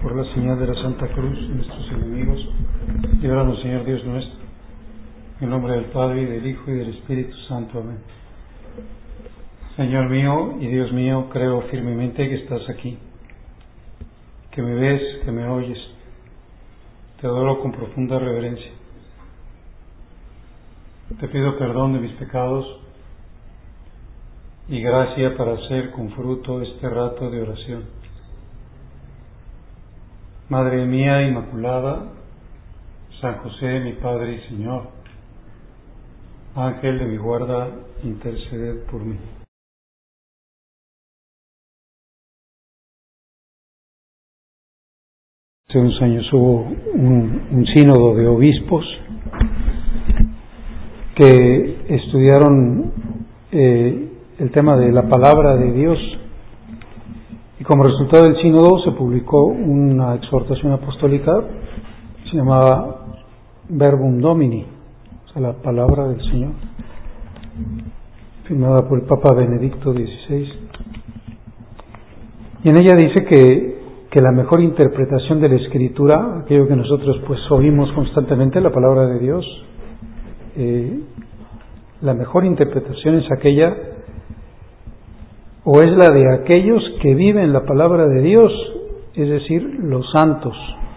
por la señal de la Santa Cruz de nuestros enemigos, líbranos, Señor Dios nuestro, en el nombre del Padre, y del Hijo, y del Espíritu Santo. Amén. Señor mío y Dios mío, creo firmemente que estás aquí, que me ves, que me oyes. Te adoro con profunda reverencia. Te pido perdón de mis pecados y gracia para hacer con fruto este rato de oración. Madre mía Inmaculada, San José, mi Padre y Señor, Ángel de mi guarda, interceded por mí. Hace unos años hubo un sínodo de obispos que estudiaron el tema de la palabra de Dios, y como resultado del sínodo se publicó una exhortación apostólica, se llamaba Verbum Domini, o sea, la palabra del Señor, firmada por el Papa Benedicto XVI. Y en ella dice que la mejor interpretación de la Escritura, aquello que nosotros pues oímos constantemente, la palabra de Dios, la mejor interpretación es aquella, o es la de aquellos que viven la palabra de Dios, es decir, los santos.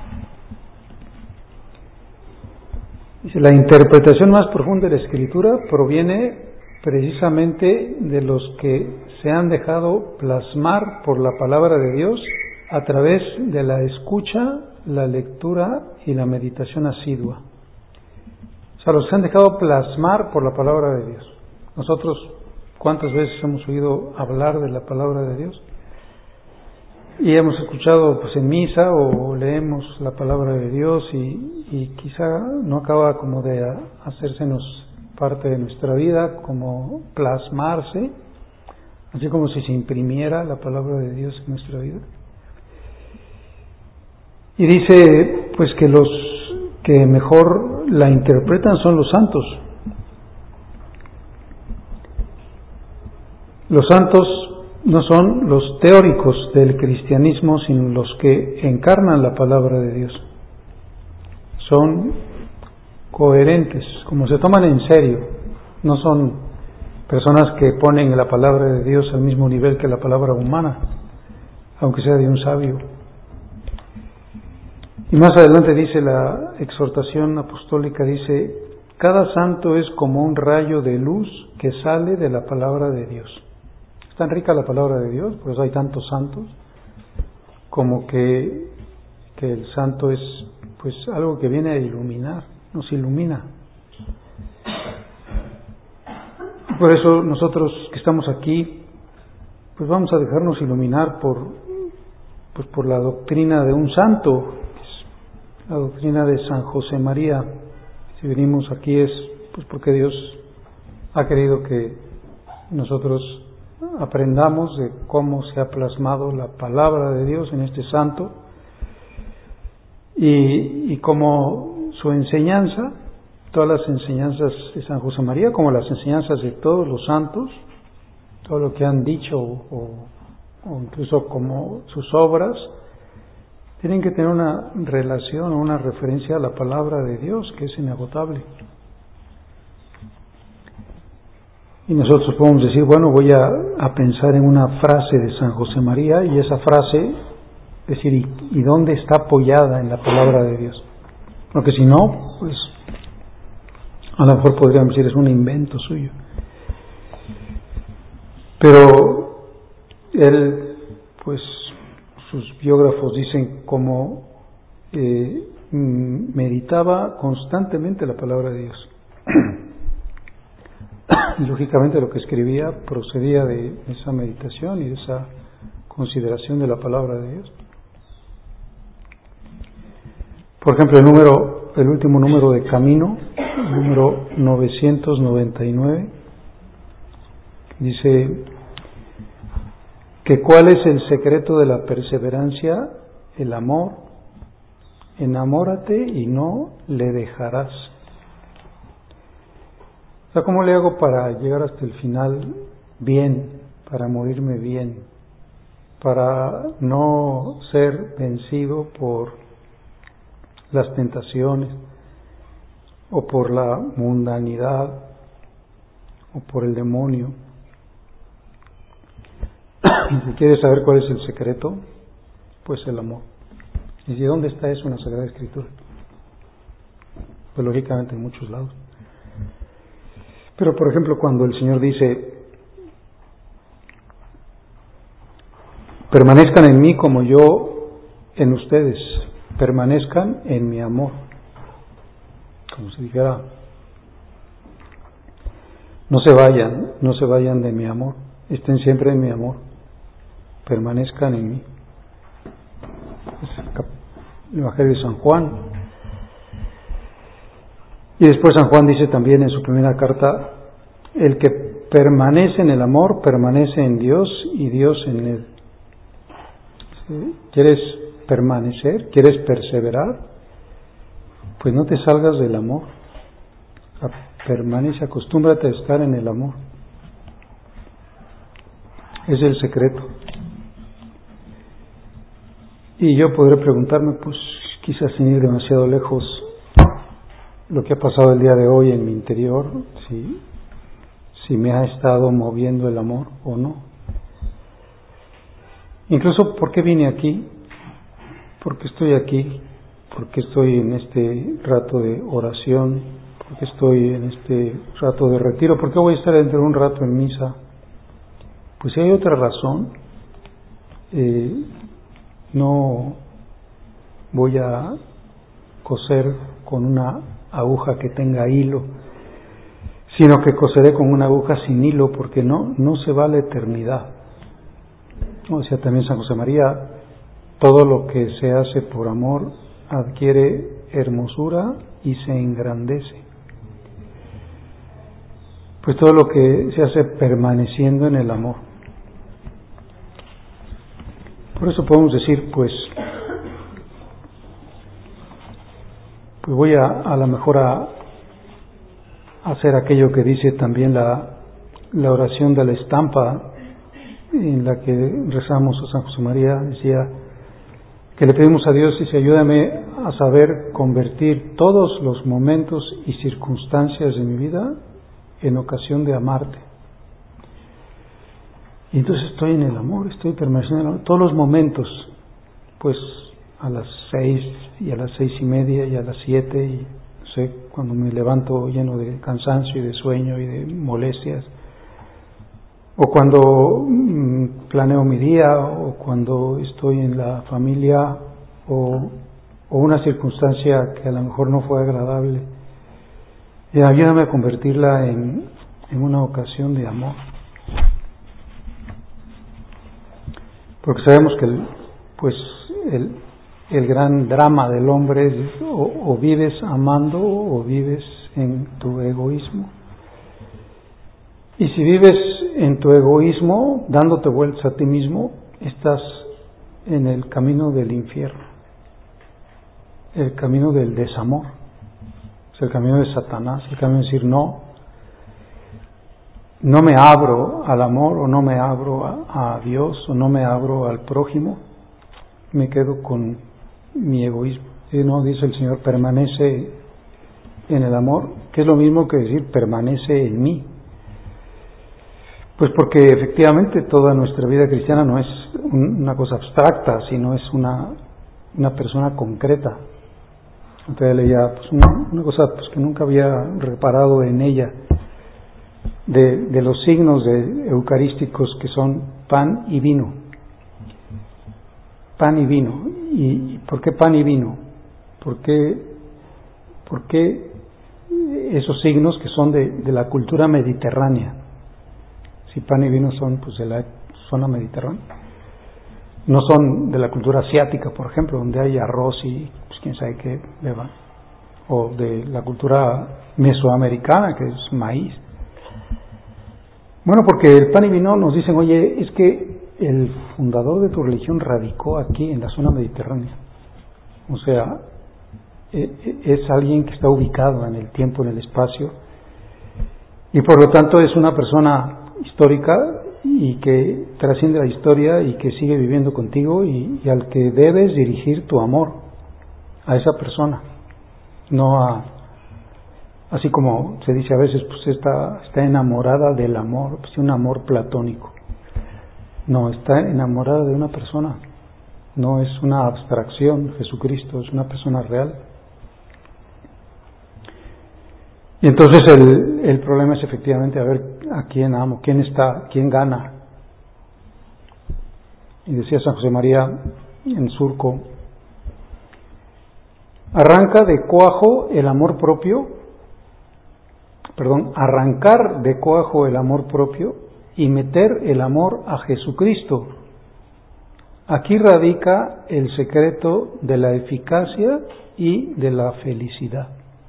Dice, la interpretación más profunda de la Escritura proviene precisamente de los que se han dejado plasmar por la palabra de Dios a través de la escucha, la lectura y la meditación asidua. O sea, los que se han dejado plasmar por la palabra de Dios. Nosotros, ¿cuántas veces hemos oído hablar de la palabra de Dios? Y hemos escuchado pues en misa o leemos la palabra de Dios y quizá no acaba como de hacérsenos parte de nuestra vida, como plasmarse, así como si se imprimiera la palabra de Dios en nuestra vida. Y dice pues que los que mejor la interpretan son los santos. Los santos no son los teóricos del cristianismo, sino los que encarnan la palabra de Dios. Son coherentes, como se toman en serio. No son personas que ponen la palabra de Dios al mismo nivel que la palabra humana, aunque sea de un sabio. Y más adelante dice la exhortación apostólica, dice, cada santo es como un rayo de luz que sale de la palabra de Dios. Es tan rica la palabra de Dios, por eso hay tantos santos, como que el santo es pues algo que viene a iluminar, nos ilumina. Por eso nosotros que estamos aquí, pues vamos a dejarnos iluminar por la doctrina de un santo, la doctrina de San José María. Si venimos aquí es pues porque Dios ha querido que nosotros aprendamos de cómo se ha plasmado la palabra de Dios en este santo y cómo su enseñanza, todas las enseñanzas de San José María, como las enseñanzas de todos los santos, todo lo que han dicho o incluso como sus obras, tienen que tener una relación o una referencia a la palabra de Dios, que es inagotable. Y nosotros podemos decir, bueno, voy a pensar en una frase de San José María, y esa frase, es decir, ¿y dónde está apoyada en la palabra de Dios? Porque si no, pues a lo mejor podríamos decir es un invento suyo. Pero él, pues sus biógrafos dicen como meditaba constantemente la palabra de Dios. Y lógicamente lo que escribía procedía de esa meditación y de esa consideración de la palabra de Dios. Por ejemplo, el último número de Camino, el número 999, dice que ¿cuál es el secreto de la perseverancia? El amor. Enamórate y no le dejarás. O sea, ¿cómo le hago para llegar hasta el final bien, para morirme bien, para no ser vencido por las tentaciones o por la mundanidad o por el demonio. Y si quieres saber cuál es el secreto, pues el amor. ¿Y de dónde está eso en la Sagrada Escritura? Pues lógicamente en muchos lados. Pero por ejemplo, cuando el Señor dice: permanezcan en mí como yo en ustedes, permanezcan en mi amor. Como si dijera: no se vayan de mi amor, estén siempre en mi amor, permanezcan en mí. Es el Evangelio de San Juan. Y después San Juan dice también en su primera carta: el que permanece en el amor, permanece en Dios y Dios en él. ¿Sí? ¿Quieres permanecer? ¿Quieres perseverar? Pues no te salgas del amor. Permanece, acostúmbrate a estar en el amor. Es el secreto. Y yo podré preguntarme, pues quizás sin ir demasiado lejos, lo que ha pasado el día de hoy en mi interior, si me ha estado moviendo el amor o no. Incluso, ¿por qué vine aquí? ¿Por qué estoy aquí? ¿Por qué estoy en este rato de oración? ¿Por qué estoy en este rato de retiro? ¿Por qué voy a estar dentro de un rato en misa? Pues si hay otra razón, no voy a coser con una aguja que tenga hilo, sino que coseré con una aguja sin hilo, porque no se va a la eternidad. O sea, también San José María: todo lo que se hace por amor adquiere hermosura y se engrandece. Pues todo lo que se hace permaneciendo en el amor. Por eso podemos decir, pues voy a lo mejor a hacer aquello que dice también la oración de la estampa, en la que rezamos a San José María. Decía que le pedimos a Dios: dice, ayúdame a saber convertir todos los momentos y circunstancias de mi vida en ocasión de amarte. Y entonces estoy en el amor, estoy permaneciendo en el amor. Todos los momentos, pues a las 6 y a las 6:30 y a las 7, y no sé, cuando me levanto lleno de cansancio y de sueño y de molestias, o cuando planeo mi día, o cuando estoy en la familia, o una circunstancia que a lo mejor no fue agradable, y ayúdame a convertirla en una ocasión de amor. Porque sabemos que el gran drama del hombre es o vives amando o vives en tu egoísmo. Y si vives en tu egoísmo, dándote vueltas a ti mismo, estás en el camino del infierno, el camino del desamor, es el camino de Satanás, el camino de decir no me abro al amor, o no me abro a Dios, o no me abro al prójimo, me quedo con mi egoísmo. Y no, dice el Señor, permanece en el amor, que es lo mismo que decir permanece en mí. Pues porque efectivamente toda nuestra vida cristiana no es una cosa abstracta, sino es una persona concreta. Entonces leía pues una cosa pues que nunca había reparado en ella, de los signos eucarísticos, que son pan y vino. Pan y vino. ¿Y por qué pan y vino? ¿Por qué esos signos que son de la cultura mediterránea? Si pan y vino son pues de la zona mediterránea, no son de la cultura asiática, por ejemplo, donde hay arroz y pues quién sabe qué beba, o de la cultura mesoamericana, que es maíz. Bueno, porque el pan y vino nos dicen, oye, es que el fundador de tu religión radicó aquí en la zona mediterránea. O sea, es alguien que está ubicado en el tiempo, en el espacio, y por lo tanto es una persona histórica y que trasciende la historia y que sigue viviendo contigo y al que debes dirigir tu amor, a esa persona, no a, así como se dice a veces, pues está enamorada del amor, pues un amor platónico. No, está enamorada de una persona, no es una abstracción. Jesucristo es una persona real. Y entonces el problema es efectivamente a ver a quién amo, quién gana. Y decía San José María en Surco, arrancar de cuajo el amor propio y meter el amor a Jesucristo. Aquí radica el secreto de la eficacia y de la felicidad.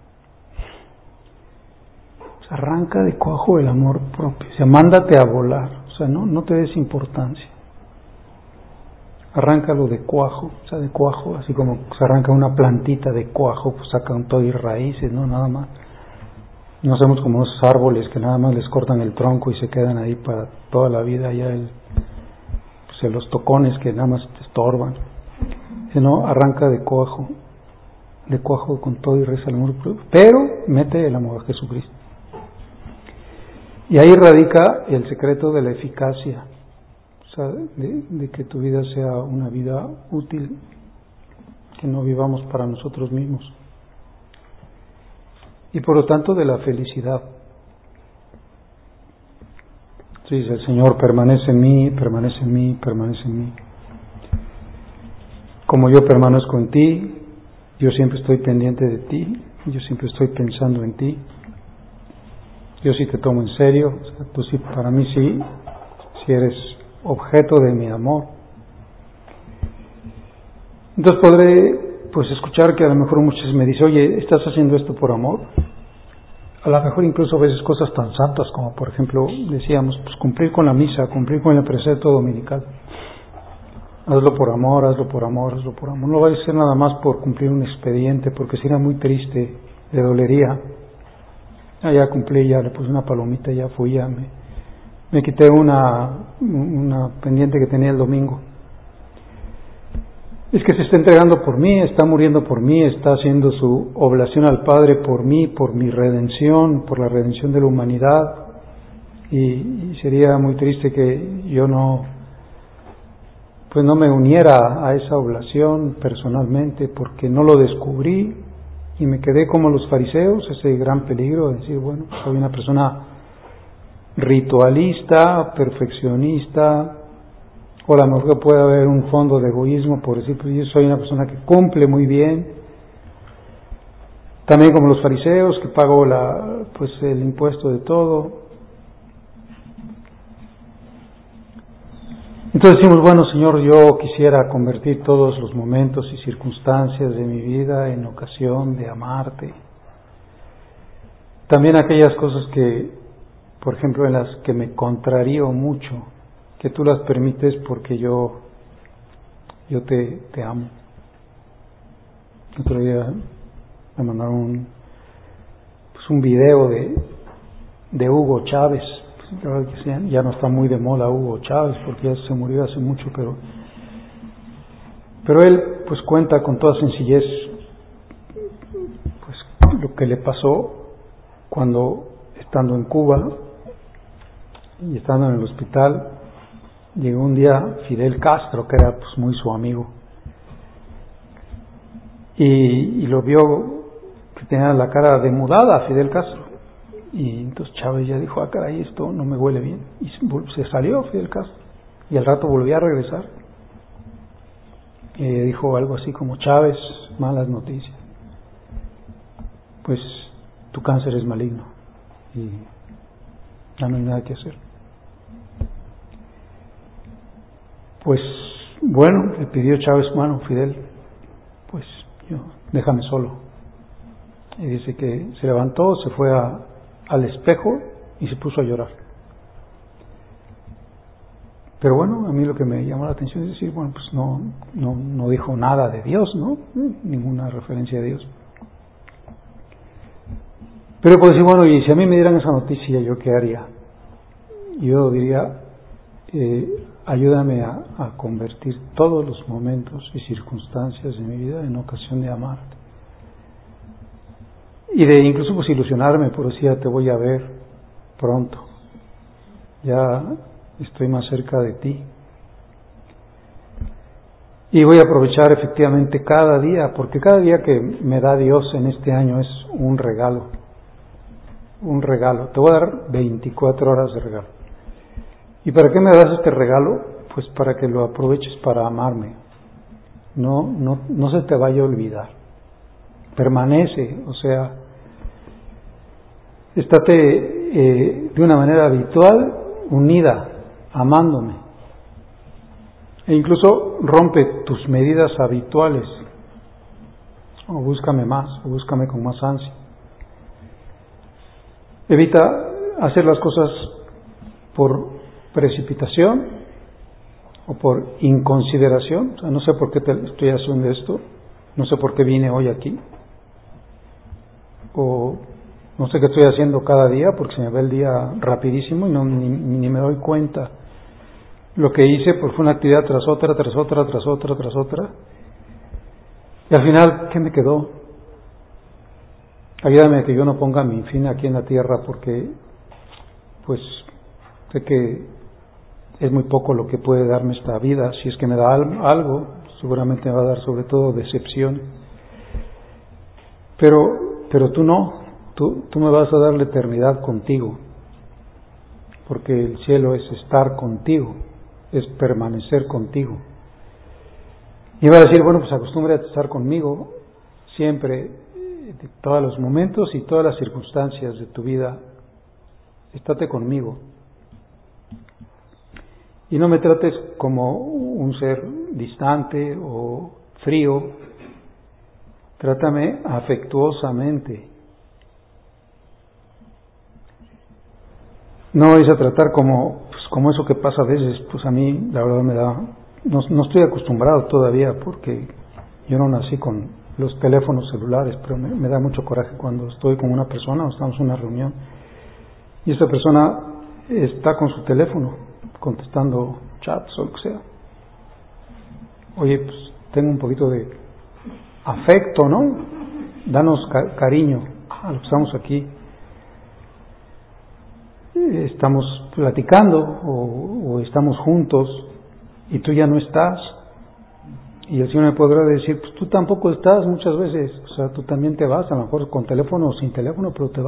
O sea, arranca de cuajo el amor propio, o sea, mándate a volar, o sea, no te des importancia. Arráncalo de cuajo, o sea, de cuajo, así como se arranca una plantita de cuajo, pues sacan todo y raíces, no nada más. No hacemos como esos árboles que nada más les cortan el tronco y se quedan ahí para toda la vida, ya los tocones que nada más te estorban. Sino arranca de cuajo con todo y reza el amor propio, pero mete el amor a Jesucristo. Y ahí radica el secreto de la eficacia, o sea, de que tu vida sea una vida útil, que no vivamos para nosotros mismos. Y por lo tanto de la felicidad. Sí, dice el Señor, permanece en mí, permanece en mí, permanece en mí. Como yo permanezco en ti, yo siempre estoy pendiente de ti, yo siempre estoy pensando en ti. Yo sí te tomo en serio, o sea, tú sí, para mí sí eres objeto de mi amor. Entonces podré escuchar que a lo mejor muchos me dicen, oye, ¿estás haciendo esto por amor? A lo mejor incluso a veces cosas tan santas como, por ejemplo, decíamos, cumplir con la misa, cumplir con el precepto dominical. Hazlo por amor, hazlo por amor, hazlo por amor. No va a ser nada más por cumplir un expediente, porque sería muy triste, le dolería. Ya cumplí, ya le puse una palomita, ya fui, ya me quité una pendiente que tenía el domingo. Es que se está entregando por mí, está muriendo por mí, está haciendo su oblación al Padre por mí, por mi redención, por la redención de la humanidad. Y sería muy triste que yo no me uniera a esa oblación personalmente, porque no lo descubrí y me quedé como los fariseos, ese gran peligro de decir, bueno, soy una persona ritualista, perfeccionista, o a lo mejor puede haber un fondo de egoísmo por decir, pues yo soy una persona que cumple muy bien, también como los fariseos, que pago el impuesto de todo. Entonces decimos, bueno, Señor, yo quisiera convertir todos los momentos y circunstancias de mi vida en ocasión de amarte. También aquellas cosas que, por ejemplo, en las que me contrarío mucho, que tú las permites porque yo te amo. Otro día me mandaron un video de Hugo Chávez. Ya no está muy de moda Hugo Chávez porque ya se murió hace mucho, pero él cuenta con toda sencillez lo que le pasó cuando, estando en Cuba y estando en el hospital, llegó un día Fidel Castro, que era muy su amigo, y lo vio que tenía la cara demudada Fidel Castro. Y entonces Chávez ya dijo, caray, esto no me huele bien. Y se salió Fidel Castro. Y al rato volvió a regresar. Y dijo algo así como, Chávez, malas noticias. Pues tu cáncer es maligno. Y ya no hay nada que hacer. Pues bueno, le pidió Chávez, Fidel, déjame solo. Y dice que se levantó, se fue al espejo y se puso a llorar. Pero bueno, a mí lo que me llamó la atención es decir, no dijo nada de Dios, ¿no? Ninguna referencia a Dios. Pero pues decir, y si a mí me dieran esa noticia, ¿yo qué haría? Yo diría, ayúdame a convertir todos los momentos y circunstancias de mi vida en ocasión de amarte. Y de incluso pues ilusionarme, por decir, ya te voy a ver pronto, ya estoy más cerca de ti. Y voy a aprovechar efectivamente cada día, porque cada día que me da Dios en este año es un regalo. Un regalo. Te voy a dar 24 horas de regalo. ¿Y para qué me das este regalo? Pues para que lo aproveches para amarme. No se te vaya a olvidar. Permanece, o sea, estate de una manera habitual, unida, amándome. E incluso rompe tus medidas habituales, o búscame más, o búscame con más ansia. Evita hacer las cosas por precipitación o por inconsideración. O sea, no sé por qué te estoy haciendo esto, no sé por qué vine hoy aquí, o no sé qué estoy haciendo cada día porque se me va el día rapidísimo y ni me doy cuenta. Lo que hice pues fue una actividad tras otra, tras otra, tras otra, tras otra. Y al final, ¿qué me quedó? Ayúdame a que yo no ponga mi fin aquí en la tierra porque pues sé que es muy poco lo que puede darme esta vida. Si es que me da algo, seguramente me va a dar sobre todo decepción. Pero tú no, tú me vas a dar la eternidad contigo, porque el cielo es estar contigo, es permanecer contigo. Y va a decir, bueno, pues acostúmbrate a estar conmigo siempre, de todos los momentos y todas las circunstancias de tu vida, estate conmigo. Y no me trates como un ser distante o frío, trátame afectuosamente. No vais a tratar como eso que pasa a veces, pues a mí la verdad me da, no estoy acostumbrado todavía porque yo no nací con los teléfonos celulares, pero me da mucho coraje cuando estoy con una persona o estamos en una reunión y esa persona está con su teléfono contestando chats o lo que sea. Oye, pues tengo un poquito de afecto, ¿no? Danos cariño a los que estamos aquí. Estamos platicando o estamos juntos y tú ya no estás y el Señor me podrá decir, pues tú tampoco estás muchas veces, o sea, tú también te vas, a lo mejor con teléfono o sin teléfono, pero te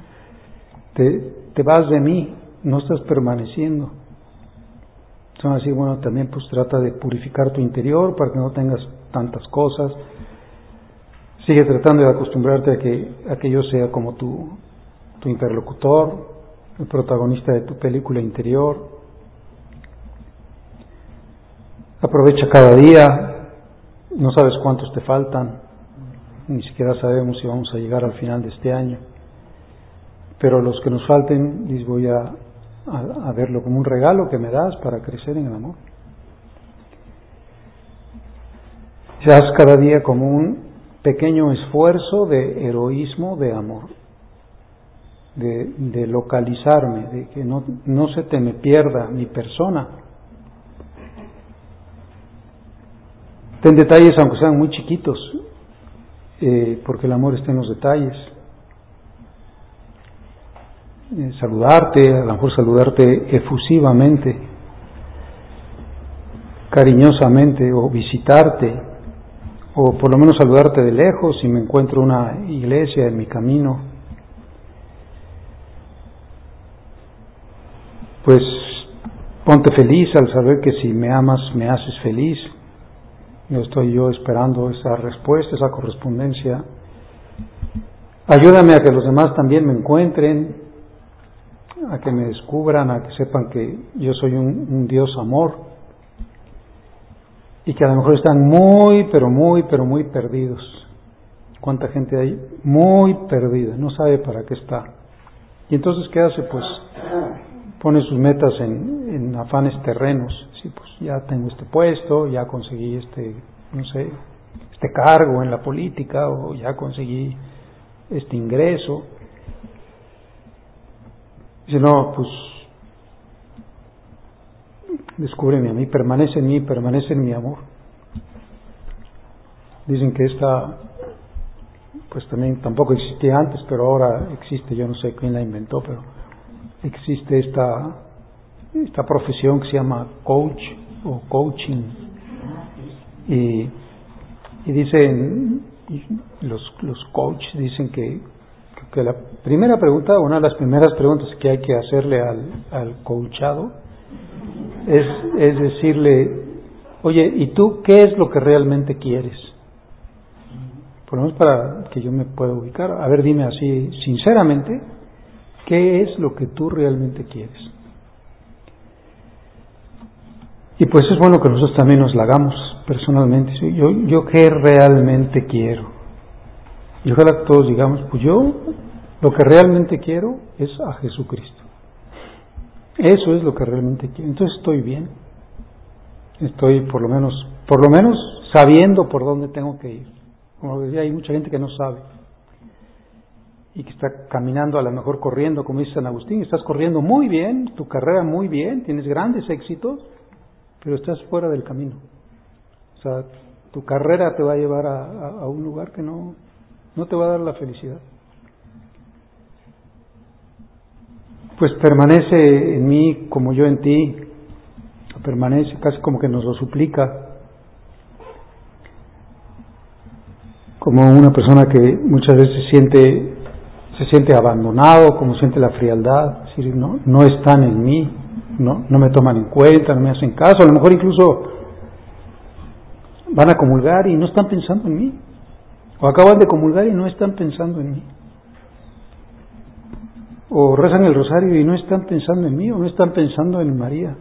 vas de mí, no estás permaneciendo. Son así, bueno, también pues trata de purificar tu interior para que no tengas tantas cosas. Sigue tratando de acostumbrarte a que yo sea como tu interlocutor, el protagonista de tu película interior. Aprovecha cada día, no sabes cuántos te faltan, ni siquiera sabemos si vamos a llegar al final de este año, pero los que nos falten les voy a verlo como un regalo que me das para crecer en el amor. Haz cada día como un pequeño esfuerzo de heroísmo de amor, de localizarme, de que no se te me pierda mi persona. Ten detalles aunque sean muy chiquitos, porque el amor está en los detalles. Saludarte, a lo mejor saludarte efusivamente, cariñosamente, o visitarte, o por lo menos saludarte de lejos si me encuentro una iglesia en mi camino. Pues ponte feliz al saber que si me amas me haces feliz. Estoy esperando esa respuesta, esa correspondencia. Ayúdame a que los demás también me encuentren, a que me descubran, a que sepan que yo soy un Dios amor y que a lo mejor están muy, pero muy perdidos. ¿Cuánta gente hay? Muy perdida, no sabe para qué está. Y entonces, ¿qué hace? Pues pone sus metas en afanes terrenos. Sí, pues ya tengo este puesto, ya conseguí este cargo en la política, o ya conseguí este ingreso. Dice, no, pues descúbreme a mí, permanece en mi amor. Dicen que esta, pues también tampoco existía antes, pero ahora existe, yo no sé quién la inventó, pero existe esta profesión que se llama coach o coaching. Y dicen, los coaches dicen que la primera pregunta, una de las primeras preguntas que hay que hacerle al coachado es decirle, oye, ¿y tú qué es lo que realmente quieres? Por lo menos para que yo me pueda ubicar. A ver, dime así, sinceramente, ¿qué es lo que tú realmente quieres? Y pues es bueno que nosotros también nos la hagamos personalmente. Yo qué realmente quiero. Y ojalá que todos digamos, pues yo lo que realmente quiero es a Jesucristo. Eso es lo que realmente quiero. Entonces estoy bien. Estoy por lo menos sabiendo por dónde tengo que ir. Como decía, hay mucha gente que no sabe y que está caminando, a lo mejor corriendo, como dice San Agustín, estás corriendo muy bien, tu carrera muy bien, tienes grandes éxitos, pero estás fuera del camino. O sea, tu carrera te va a llevar a un lugar que no te va a dar la felicidad. Pues permanece en mí como yo en ti, permanece, casi como que nos lo suplica, como una persona que muchas veces se siente abandonado, como siente la frialdad, es decir, no están en mí, no me toman en cuenta, no me hacen caso, a lo mejor incluso van a comulgar y no están pensando en mí, o acaban de comulgar y no están pensando en mí, o rezan el rosario y no están pensando en mí, o no están pensando en María,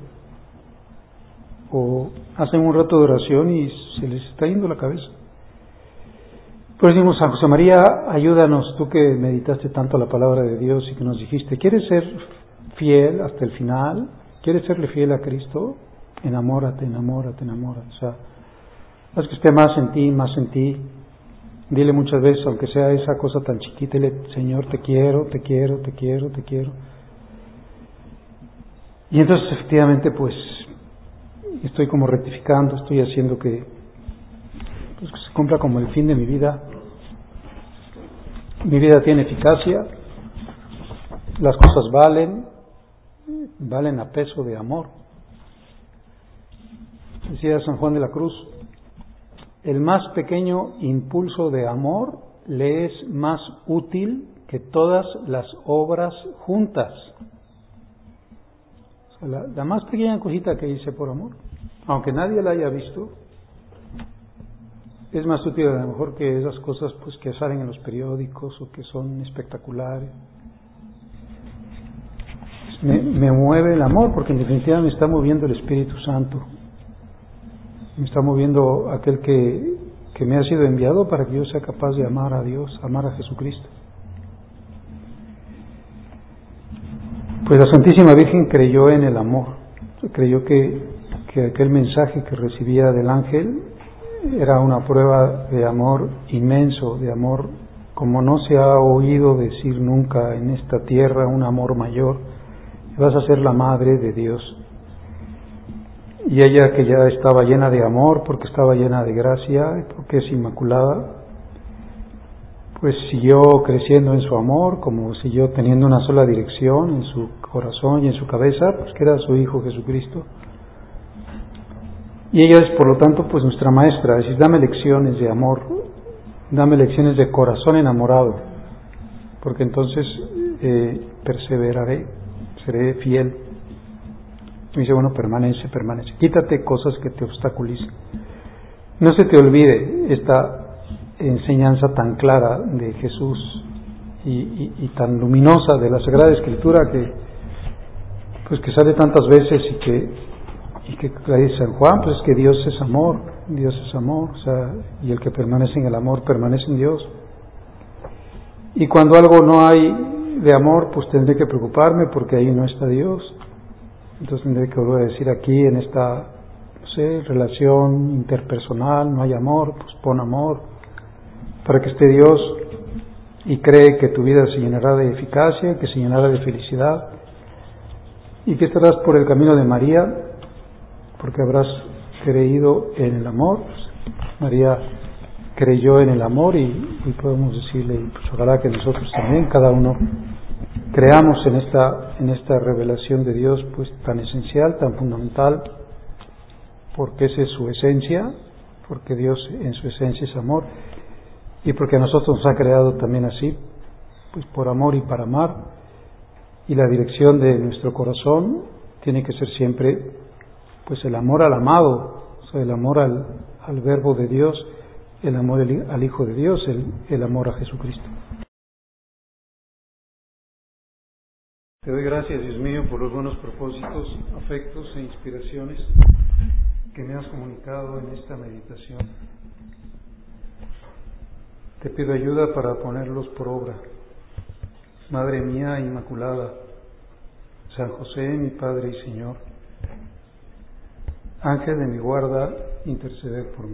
o hacen un rato de oración y se les está yendo la cabeza. Por eso decimos, San José María, ayúdanos, tú que meditaste tanto la palabra de Dios y que nos dijiste, ¿quieres ser fiel hasta el final? ¿Quieres serle fiel a Cristo? Enamórate. O sea, haz que esté más en ti. Dile muchas veces, aunque sea esa cosa tan chiquita, dile, Señor, te quiero. Y entonces efectivamente pues estoy como rectificando, estoy haciendo que se cumpla como el fin de mi vida. Mi vida tiene eficacia, las cosas valen a peso de amor. Decía San Juan de la Cruz, el más pequeño impulso de amor le es más útil que todas las obras juntas. O sea, la más pequeña cosita que hice por amor, aunque nadie la haya visto, es más útil a lo mejor que esas cosas pues que salen en los periódicos o que son espectaculares. Me mueve el amor, porque en definitiva me está moviendo el Espíritu Santo, me está moviendo aquel que me ha sido enviado para que yo sea capaz de amar a Dios, amar a Jesucristo. Pues la Santísima Virgen creyó en el amor, creyó que aquel mensaje que recibía del ángel era una prueba de amor inmenso, de amor como no se ha oído decir nunca en esta tierra, un amor mayor. Vas a ser la madre de Dios. Y ella, que ya estaba llena de amor, porque estaba llena de gracia, porque es inmaculada, pues siguió creciendo en su amor, como siguió teniendo una sola dirección en su corazón y en su cabeza, pues que era su Hijo Jesucristo. Y ella es, por lo tanto, pues nuestra maestra, es decir, dame lecciones de amor, dame lecciones de corazón enamorado, porque entonces perseveraré, seré fiel. Y dice, bueno, permanece, quítate cosas que te obstaculicen. No se te olvide esta enseñanza tan clara de Jesús y tan luminosa de la Sagrada Escritura que sale tantas veces y que la dice San Juan, pues es que Dios es amor, o sea, y el que permanece en el amor permanece en Dios. Y cuando algo no hay de amor, pues tendré que preocuparme porque ahí no está Dios. Entonces tendré que volver a decir, aquí en esta, relación interpersonal no hay amor, pues pon amor para que esté Dios, y cree que tu vida se llenará de eficacia, que se llenará de felicidad, y que estarás por el camino de María, porque habrás creído en el amor. María creyó en el amor y podemos decirle, pues ojalá que nosotros también, cada uno, creamos en esta revelación de Dios, pues tan esencial, tan fundamental, porque esa es su esencia, porque Dios en su esencia es amor, y porque a nosotros nos ha creado también así, pues por amor y para amar, y la dirección de nuestro corazón tiene que ser siempre pues el amor al amado, o sea, el amor al Verbo de Dios, el amor al Hijo de Dios, el amor a Jesucristo. Te doy gracias, Dios mío, por los buenos propósitos, afectos e inspiraciones que me has comunicado en esta meditación. Te pido ayuda para ponerlos por obra. Madre mía Inmaculada, San José, mi Padre y Señor, Ángel de mi guarda, interceded por mí.